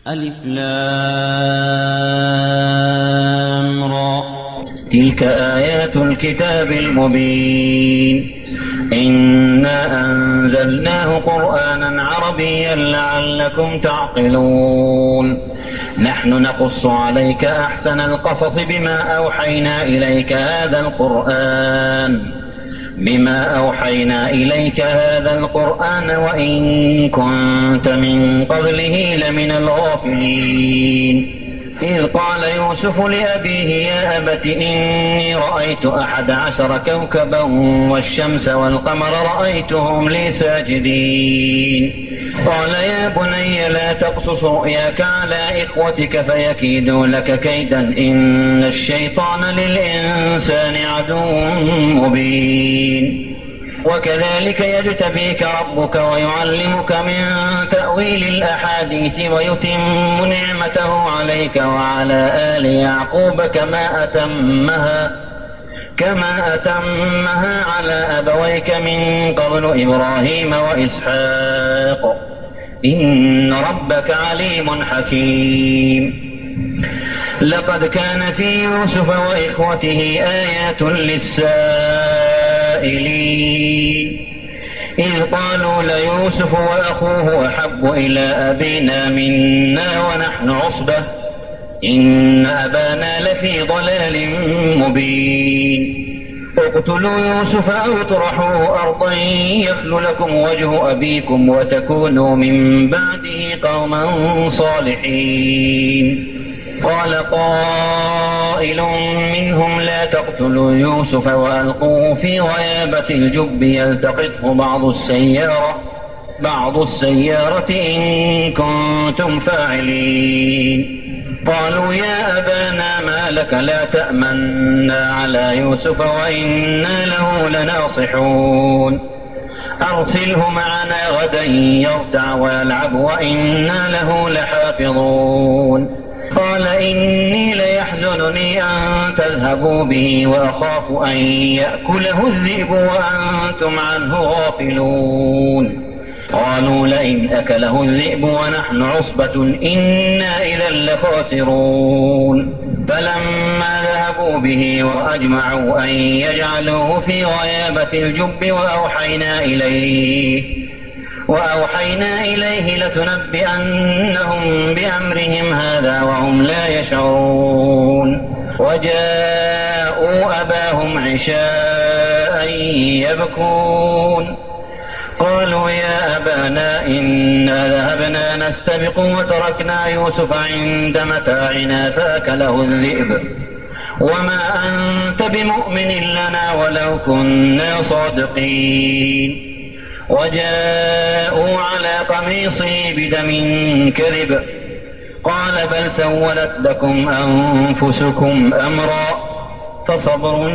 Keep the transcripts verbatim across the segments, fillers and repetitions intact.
ألف لام را. تلك آيات الكتاب المبين. إنا أنزلناه قرآنا عربيا لعلكم تعقلون. نحن نقص عليك أحسن القصص بما أوحينا إليك هذا القرآن بما أوحينا إليك هذا القرآن وإن كنت من قبله لمن الغافلين. إذ قال يوسف لأبيه يا أبت إني رأيت أحد عشر كوكبا والشمس والقمر رأيتهم لي ساجدين. قال يا بني لا تقصص رؤياك على إخوتك فيكيدوا لك كيدا إن الشيطان للإنسان عدو مبين. وكذلك يجتبيك ربك ويعلمك من تأويل الأحاديث ويتم نعمته عليك وعلى آل يعقوب كما أتمها كما أتمها على أبويك من قبل إبراهيم وإسحاق إن ربك عليم حكيم. لقد كان في يوسف وإخوته آيات للسائلين إذ قالوا ليوسف وأخوه أحب إلى أبينا منا ونحن عصبة إن أبانا لفي ضلال مبين. اقتلوا يوسف أو اطرحوه أرضا يخل لكم وجه أبيكم وتكونوا من بعده قوما صالحين. قال قائل منهم لا تقتلوا يوسف وألقوه في غيابة الجب يلتقطه بعض السيارة بعض السيارة إن كنتم فاعلين. قالوا يا أبانا ما لك لا تأمنا على يوسف وإنا له لناصحون. أرسله معنا غدا يرتع ويلعب وإنا له لحافظون. قال إني ليحزنني أن تذهبوا به وأخاف أن يأكله الذئب وأنتم عنه غافلون. قالوا لئن أكله الذئب ونحن عصبة إنا إذا لخاسرون. فلما ذهبوا به وأجمعوا أن يجعلوه في غيابة الجب وأوحينا إليه وأوحينا إليه لتنبئنهم بأمرهم هذا وهم لا يشعرون. وجاءوا أباهم عشاء يبكون. قالوا يا أبانا إنا ذهبنا نستبق وتركنا يوسف عند متاعنا فأكله الذئب وما أنت بمؤمن لنا ولو كنا صادقين. وجاءوا على قميصه بدم كذب قال بل سولت لكم أنفسكم أمرا فصبر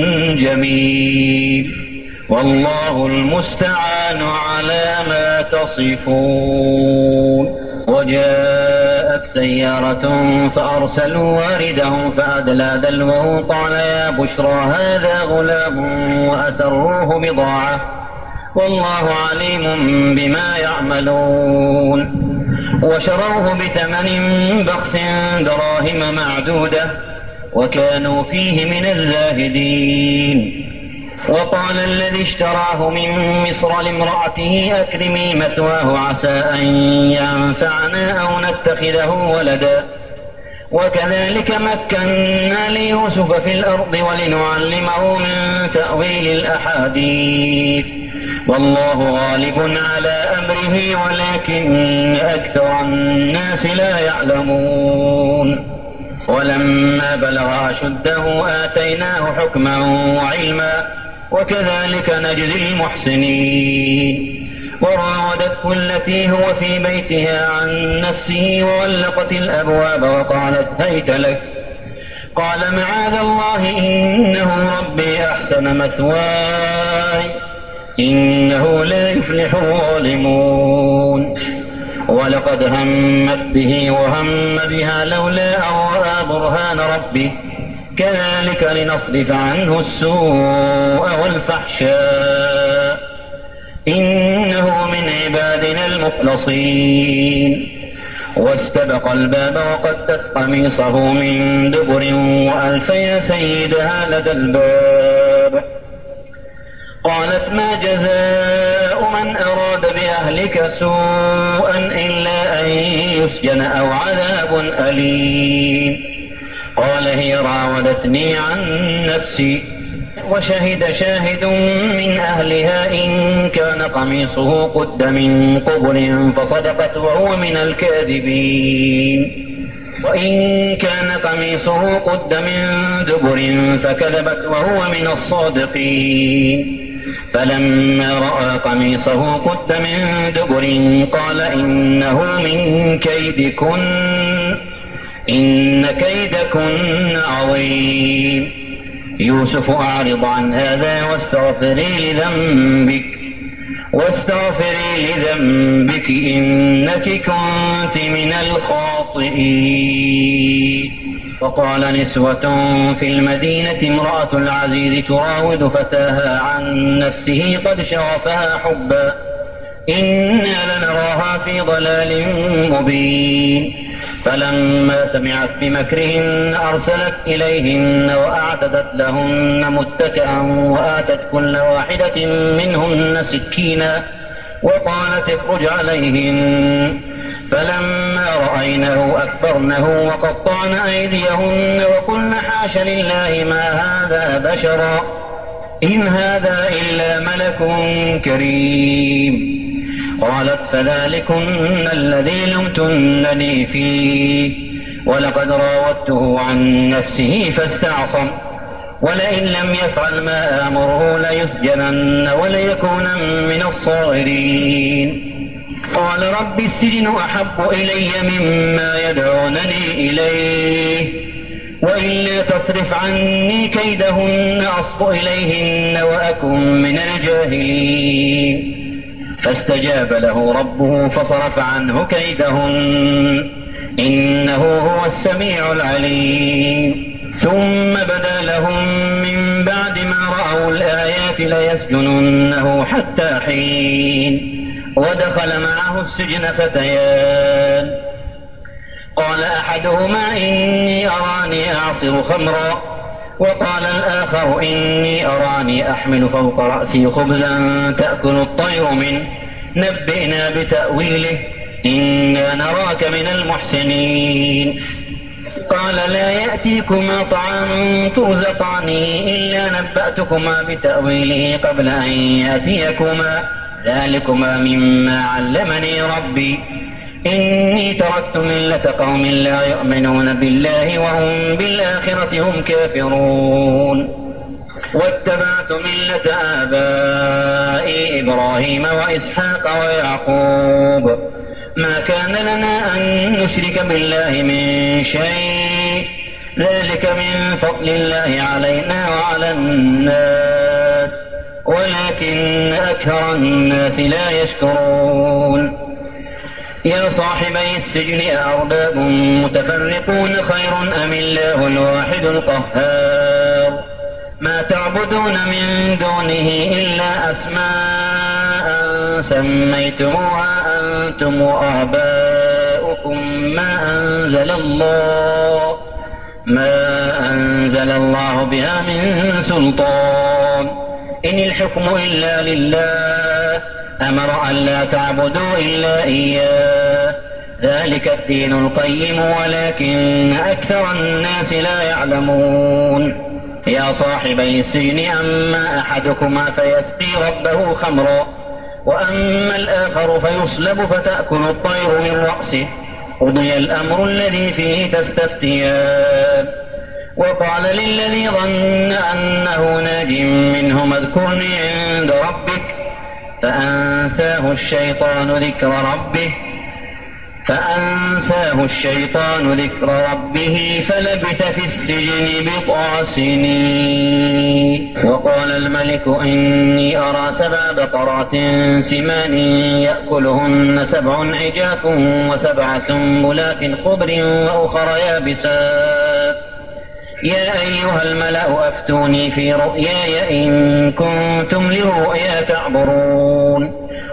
جميل والله المستعان على ما تصفون. وجاءت سيارة فأرسلوا واردهم فأدلى دلوه قال يا بشرى هذا غلام وأسروه بضاعة والله عليم بما يعملون. وشروه بثمن بخس دراهم معدودة وكانوا فيه من الزاهدين. وقال الذي اشتراه من مصر لامرأته أكرمي مثواه عسى أن ينفعنا أو نتخذه ولدا. وكذلك مكنا ليوسف في الأرض ولنعلمه من تأويل الأحاديث والله غالب على أمره ولكن أكثر الناس لا يعلمون. ولما بلغ أشده آتيناه حكما وعلما وكذلك نجزي المحسنين. وراودته التي هو في بيتها عن نفسه وغلقت الأبواب وقالت هيت لك قال معاذ الله إنه ربي أحسن مثواي إنه لا يفلح الظالمون. ولقد همت به وهم بها لولا أن رأى برهان ربه كذلك لنصرف عنه السوء والفحشاء إنه من عبادنا المخلصين. واستبق الباب وقدت قميصه من دبر وألف يا سيدها لدى الباب. قالت ما جزاء من أراد بأهلك سوءا إلا أن يسجن أو عذاب أليم. قال هي راودتني عن نفسي. وشهد شاهد من أهلها إن كان قميصه قد من قبل فصدقت وهو من الكاذبين، وإن كان قميصه قد من دبر فكذبت وهو من الصادقين. فلما رأى قميصه قد من دبر قال إنه من كيدكن إن كيدكن عظيم. يوسف أعرض عن هذا واستغفري لذنبك واستغفري لذنبك إنك كنت من الخاطئين. وقال نسوة في المدينة امرأة العزيز تراود فتاها عن نفسه قد شغفها حبا إنا لنراها في ضلال مبين. فلما سمعت بمكرهن أرسلت إليهن وأعتدت لهن متكئا وآتت كل واحدة منهن سكينا وقالت اخرج عليهن. فلما رأينه أكبرنه وقطعن أيديهن وقلن حاش لله ما هذا بشرا إن هذا إلا ملك كريم. قالت فذلكن الذي لمتنني فيه ولقد راودته عن نفسه فاستعصم ولئن لم يفعل ما آمره ليسجنن وليكونن من الصاغرين. قال رب السجن أحب إلي مما يدعونني إليه وإلا تصرف عني كيدهن أصب إليهن وأكن من الجاهلين. فاستجاب له ربه فصرف عنه كيدهن إنه هو السميع العليم. ثم بدا لهم من بعد ما رأوا الآيات ليسجننه حتى حين. ودخل معه السجن فتيان قال أحدهما إني أراني أعصر خمرا وقال الآخر إني أراني أحمل فوق رأسي خبزا تأكل الطير منه نبئنا بتأويله إنا نراك من المحسنين. قال لا يأتيكما طعام ترزقانه إلا نبأتكما بتأويله قبل أن يأتيكما ذلكما مما علمني ربي إني تركت ملة قوم لا يؤمنون بالله وهم بالآخرة هم كافرون واتبعت ملة آبائي إبراهيم وإسحاق ويعقوب ما كان لنا أن نشرك بالله من شيء ذلك من فضل الله علينا وعلى الناس ولكن أكثر الناس لا يشكرون. يا صاحبي السجن أأرباب متفرقون خير أم الله الواحد القهار ما تعبدون من دونه إلا أسماء سميتموها أنتم وآباؤكم ما أنزل الله ما أنزل الله بها من سلطان إن الحكم إلا لله أمر أن لا تعبدوا إلا إياه ذلك الدين القيم ولكن أكثر الناس لا يعلمون. يا صاحبي السجن أما أحدكما فيسقي ربه خمرا وأما الآخر فيصلب فتأكل الطير من رأسه قضي الأمر الذي فيه تستفتيان. وقال للذي ظن أنه ناج منهما اذكرني عند ربك فأنساه الشيطان ذكر ربه فأنساه الشيطان ذكر ربه فلبث في السجن بضع سنين. وقال الملك إني أرى سبع بقرات سمان يأكلهن سبع عجاف وسبع سنبلات خضر وأخر يابسات يا أيها الملأ أفتوني في رؤياي إن كنتم للرؤيا تعبرون.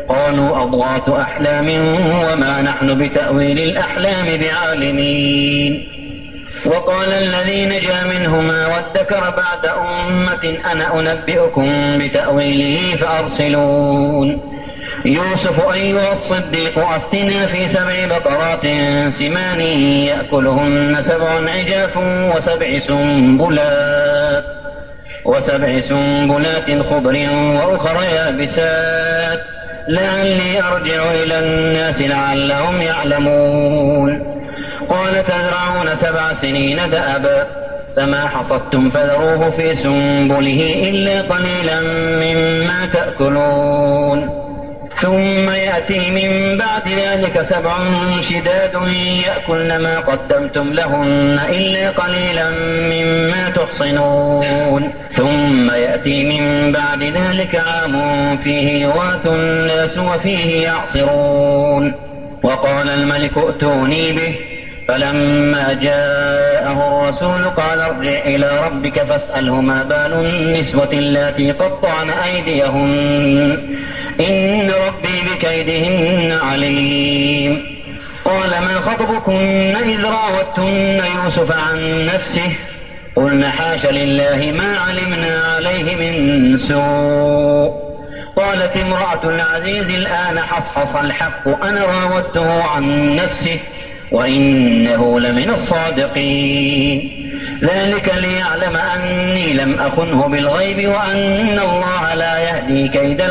قالوا أضغاث أحلام وما نحن بتأويل الأحلام بعالمين. وقال الذي نجا منهما وادكر بعد أمة أنا أنبئكم بتأويله فأرسلون. يوسف أيها الصديق أفتنا في سبع بقرات سمان يأكلهن سبع عجاف وسبع سنبلات وسبع سنبلات خضر وأخرى يابسات لعلي أرجع إلى الناس لعلهم يعلمون. قال تزرعون سبع سنين دأبا فما حصدتم فذروه في سنبله إلا قليلا مما تأكلون. ثم يأتي من بعد ذلك سبع شداد يأكلن ما قدمتم لهن إلا قليلا مما تحصنون. ثم يأتي من بعد ذلك عام فيه يغاث الناس وفيه يعصرون. وقال الملك ائتوني به فلما جاءه الرسول قال ارجع إلى ربك فاسأله ما بال النسوة اللاتي قطعن أيديهن إن ربي بكيدهن عليم. قال ما خطبكن إذ راوتن يوسف عن نفسه قلن حاش لله ما علمنا عليه من سوء. قالت امرأة العزيز الآن حصحص الحق أنا راودته عن نفسه وإنه لمن الصادقين. ذلك ليعلم أني لم أخنه بالغيب وأن الله لا يهدي كيد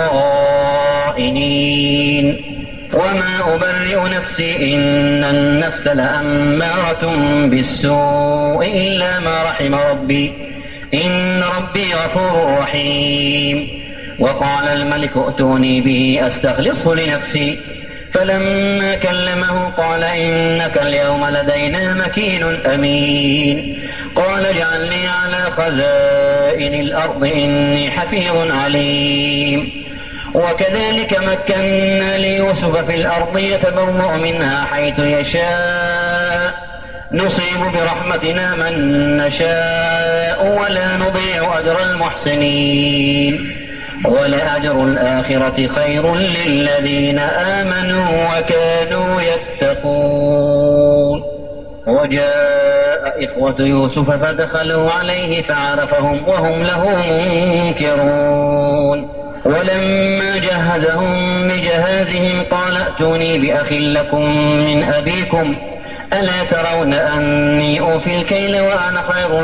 الخائنين. وما أبرئ نفسي إن النفس لأمارة بالسوء إلا ما رحم ربي إن ربي غفور رحيم. وقال الملك ائتوني به أستخلصه لنفسي فلما كلمه قال إنك اليوم لدينا مكين أمين. قال اجعلني على خزائن الأرض إني حفيظ عليم. وكذلك مكنا ليوسف في الأرض يتبوأ منها حيث يشاء نصيب برحمتنا من نشاء ولا نضيع أجر المحسنين ولأجر الآخرة خير للذين آمنوا وكانوا يتقون. وجاء إخوة يوسف فدخلوا عليه فعرفهم وهم له منكرون. ولما جهزهم بجهازهم قال ائتوني بأخ لكم من أبيكم ألا ترون أني أوفي الكيل وأنا خير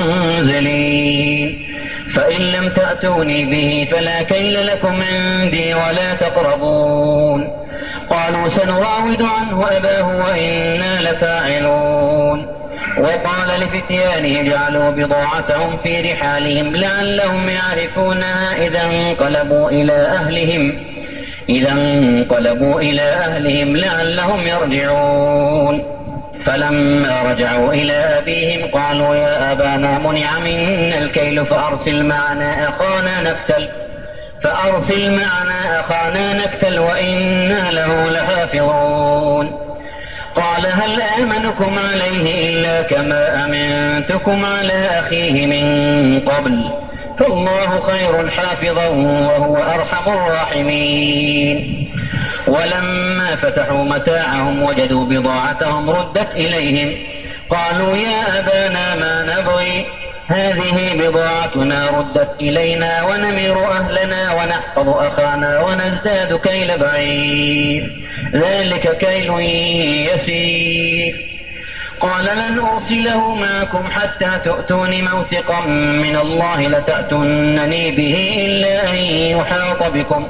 المنزلين. فإن لم تأتوني به فلا كيل لكم عندي ولا تقربون. قالوا سنراود عنه أباه وإنا لفاعلون. وقال لفتيانه اجعلوا بضاعتهم في رحالهم لعلهم يعرفونها إذا انقلبوا إلى أهلهم إذا انقلبوا إلى أهلهم لعلهم يرجعون. فلما رجعوا إلى أبيهم قالوا يا أبانا منع منا الكيل فأرسل معنا أخانا نكتل فأرسل معنا أخانا نكتل وإنا له لحافظون. قال هل آمنكم عليه إلا كما أمنتكم على أخيه من قبل فالله خير حافظا وهو أرحم الراحمين. ولما فتحوا متاعهم وجدوا بضاعتهم ردت إليهم قالوا يا أبانا ما نبغي هذه بضاعتنا ردت إلينا ونمر أهلنا ونحفظ أخانا ونزداد كيل بعير ذلك كيل يسير. قال لن أرسله معكم حتى تؤتون موثقا من الله لتأتونني به إلا أن يحاط بكم.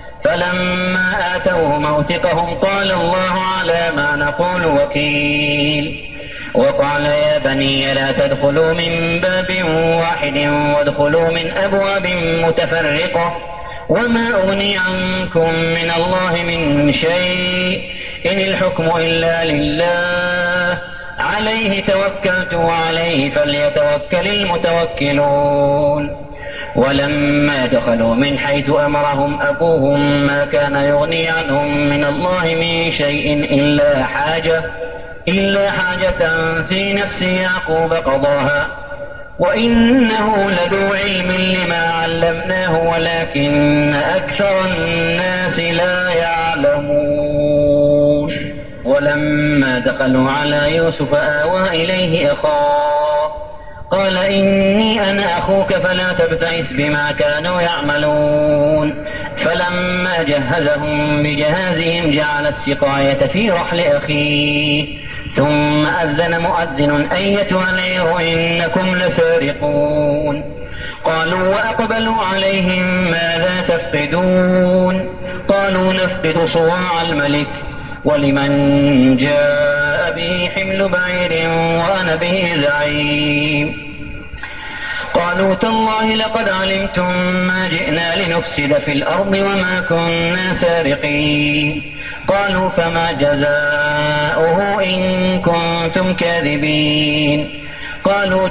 فلما آتوه موثقهم قال الله على ما نقول وكيل. وقال يا بني لا تدخلوا من باب واحد وادخلوا من أبواب متفرقة وما أغني عنكم من الله من شيء إن الحكم إلا لله عليه توكلت وعليه فليتوكل المتوكلون. ولما دخلوا من حيث أمرهم أبوهم ما كان يغني عنهم من الله من شيء إلا حاجة إلا حاجة في نفس يعقوب قضاها وإنه لذو علم لما علمناه ولكن أكثر الناس لا يعلمون. ولما دخلوا على يوسف آوى إليه أخاه قال إني أنا أخوك فلا تبتئس بما كانوا يعملون. فلما جهزهم بجهازهم جعل السقاية في رحل أخيه ثم أذن مؤذن أيتها العير إنكم لسارقون. قالوا وأقبلوا عليهم ماذا تفقدون؟ قالوا نفقد صواع الملك ولمن جاء به حمل بعير وأنا به زعيم. قالوا تالله لقد علمتم ما جئنا لنفسد في الأرض وما كنا سارقين. قالوا فما جزاؤه إن كنتم كاذبين؟ قالوا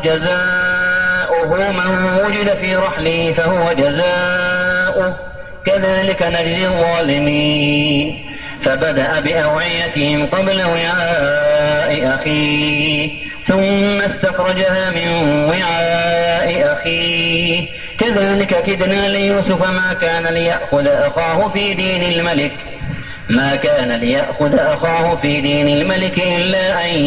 جزاؤه من وجد في رحله فهو جزاؤه كذلك نجزي الظالمين. فبدأ بأوعيتهم قبل وعاء أخيه ثم استخرجها من وعاء أخيه كذلك كدنا ليوسف ما كان ليأخذ أخاه في دين الملك ما كان ليأخذ أخاه في دين الملك إلا أن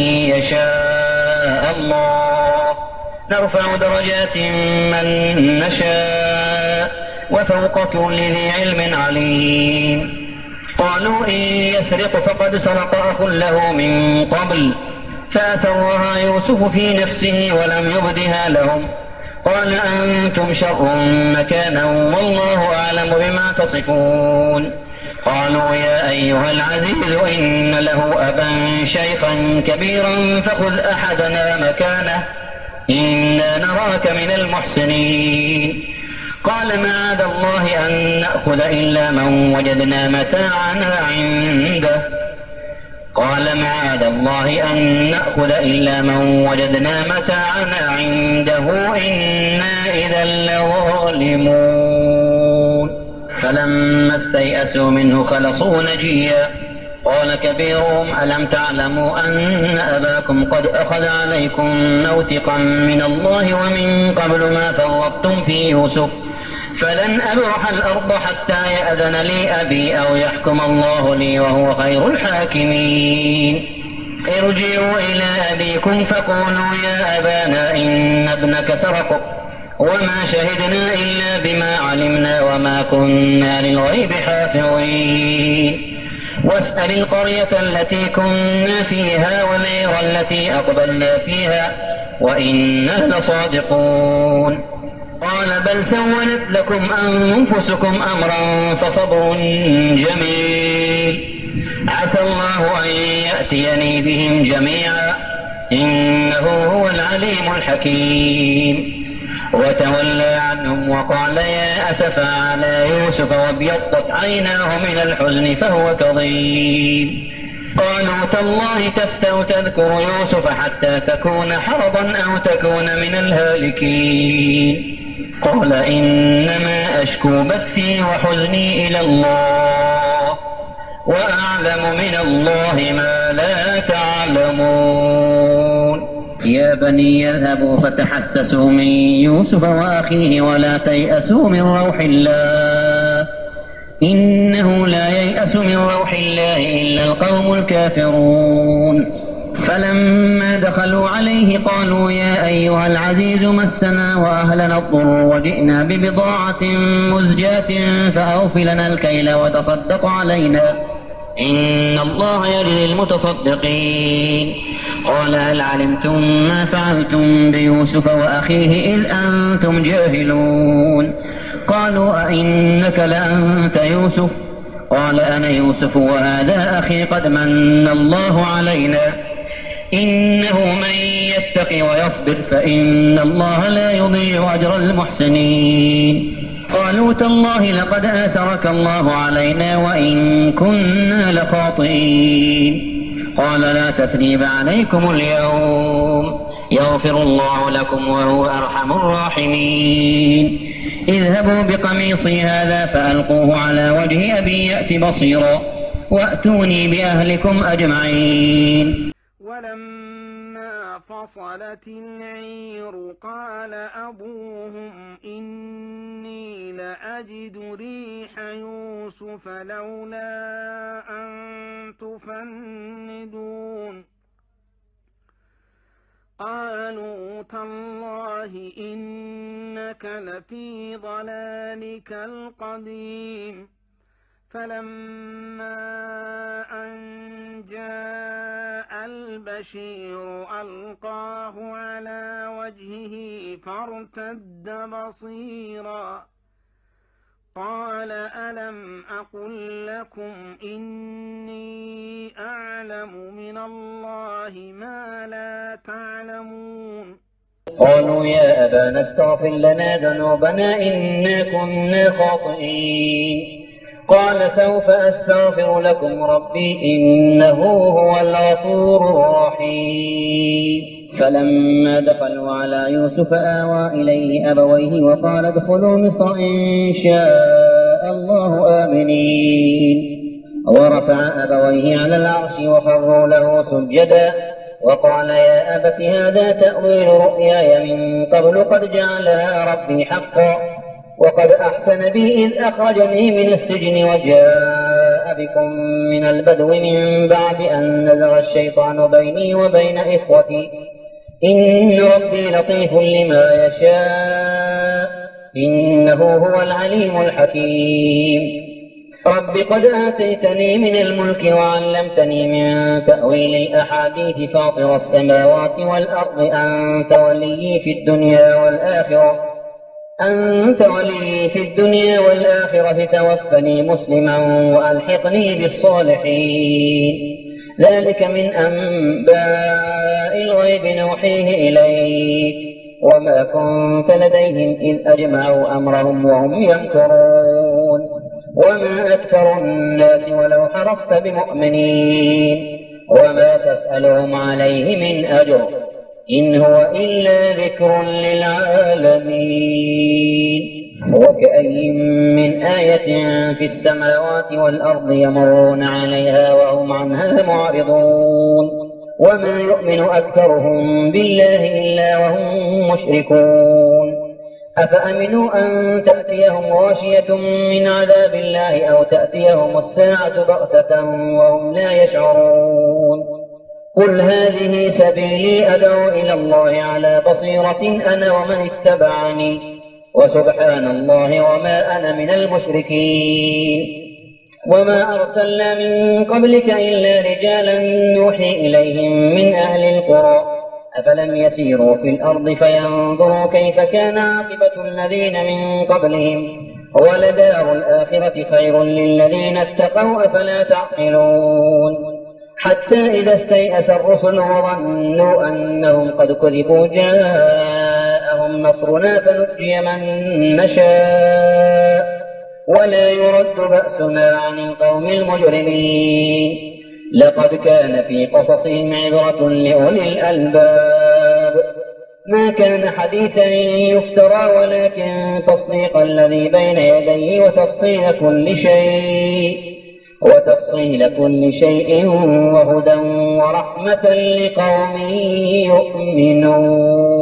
يشاء الله نرفع درجات من نشاء وفوق كل ذي علم عليم. قالوا إن يسرق فقد سرق أخ له من قبل فأسرها يوسف في نفسه ولم يبدها لهم. قال أنتم شر مكانا والله أعلم بما تصفون. قالوا يا أيها العزيز إن له أبا شيخا كبيرا فخذ أحدنا مكانه إنا نراك من المحسنين. قال معاذ الله أن نأخذ إلا من وجدنا متاعنا عنده قال معاذ الله أن نأخذ إلا من وجدنا متاعنا عنده إنا إذا لظالمون. فلما استيئسوا منه خلصوا نجيا قال كبيرهم ألم تعلموا أن أباكم قد أخذ عليكم موثقا من الله ومن قبل ما فرطتم في يوسف فلن أبرح الأرض حتى يأذن لي أبي أو يحكم الله لي وهو خير الحاكمين. ارجعوا إلى أبيكم فقولوا يا أبانا إن ابنك سرق وما شهدنا إلا بما علمنا وما كنا للغيب حافظين. واسأل القرية التي كنا فيها والعير التي أقبلنا فيها وإنا لصادقون. قال بل سولت لكم أنفسكم أمرا فصبر جميل عسى الله أن يأتيني بهم جميعا إنه هو العليم الحكيم. وتولى عنهم وقال يا أسفا على يوسف وابيضت عيناه من الحزن فهو كظيم. قالوا تالله تفتأ تذكر يوسف حتى تكون حرضا أو تكون من الهالكين. قال إنما أشكو بثي وحزني إلى الله وأعلم من الله ما لا تعلمون. يا بني يذهبوا فتحسسوا من يوسف وأخيه ولا تيأسوا من روح الله إنه لا ييأس من روح الله إلا القوم الكافرون. فلما دخلوا عليه قالوا يا أيها العزيز مسنا وأهلنا الضر وجئنا ببضاعة مزجاة فأوف لنا الكيل وتصدق علينا إن الله يجزي المتصدقين. قال هل علمتم ما فعلتم بيوسف وأخيه إذ أنتم جاهلون؟ قالوا أئنك لأنت يوسف؟ قال أنا يوسف وهذا أخي قد من الله علينا إنه من يتق ويصبر فإن الله لا يضيع أجر المحسنين. قالوا تالله لقد آثرك الله علينا وإن كنا لخاطئين. قال لا تثريب عليكم اليوم يغفر الله لكم وهو أرحم الراحمين. اذهبوا بقميصي هذا فألقوه على وجه أبي يأت بصيرا وأتوني بأهلكم أجمعين. ولما فصل فصلت العير قال أبوهم إني لأجد ريح يوسف لولا أن تفندون قالوا تالله إنك لفي ضلالك القديم فلما أن جاء البشير ألقاه على وجهه فارتد بصيرا قال ألم أقل لكم إني أعلم من الله ما لا تعلمون قالوا يا أبانا استغفر لنا ذنوبنا إنا كنا خاطئين قال سوف أستغفر لكم ربي إنه هو الغفور الرحيم فلما دخلوا على يوسف آوى إليه أبويه وقال ادخلوا مصر إن شاء الله آمنين ورفع أبويه على العرش وخروا له سجدا وقال يا أبت هذا تأويل رؤياي من قبل قد جعلها ربي حقا وقد أحسن بي إذ أخرجني من السجن وجاء بكم من البدو من بعد أن نزغ الشيطان بيني وبين إخوتي إن ربي لطيف لما يشاء إنه هو العليم الحكيم رب قد آتيتني من الملك وعلمتني من تأويل الأحاديث فاطر السماوات والأرض أنت ولي في الدنيا والآخرة أنت ولي في الدنيا والآخرة توفني مسلما وألحقني بالصالحين ذلك من أنباء الغيب نوحيه إليك وما كنت لديهم إذ أجمعوا أمرهم وهم يمكرون وما أكثر الناس ولو حرصت بمؤمنين وما تسألهم عليه من أجر إن هو إلا ذكر للعالمين وكأي من آية في السماوات والأرض يمرون عليها وهم عنها معرضون وما يؤمن أكثرهم بالله إلا وهم مشركون أفأمنوا أن تأتيهم غاشية من عذاب الله أو تأتيهم الساعة بغتة وهم لا يشعرون قل هذه سبيلي أدعو إلى الله على بصيرة أنا ومن اتبعني وسبحان الله وما أنا من المشركين وما أرسلنا من قبلك إلا رجالا نوحي إليهم من أهل القرى أفلم يسيروا في الأرض فينظروا كيف كان عاقبة الذين من قبلهم ولدار الآخرة خير للذين اتقوا أفلا تعقلون حتى إذا استيأس الرسل وظنوا أنهم قد كذبوا جاءهم نصرنا فنجي من نشاء ولا يرد بأسنا عن القوم المجرمين لقد كان في قصصهم عبرة لأولي الألباب ما كان حديثا يفترى ولكن تصديق الذي بين يديه وتفصيل كل شيء وتفصيل كل شيء وهدى ورحمة لقوم يؤمنون.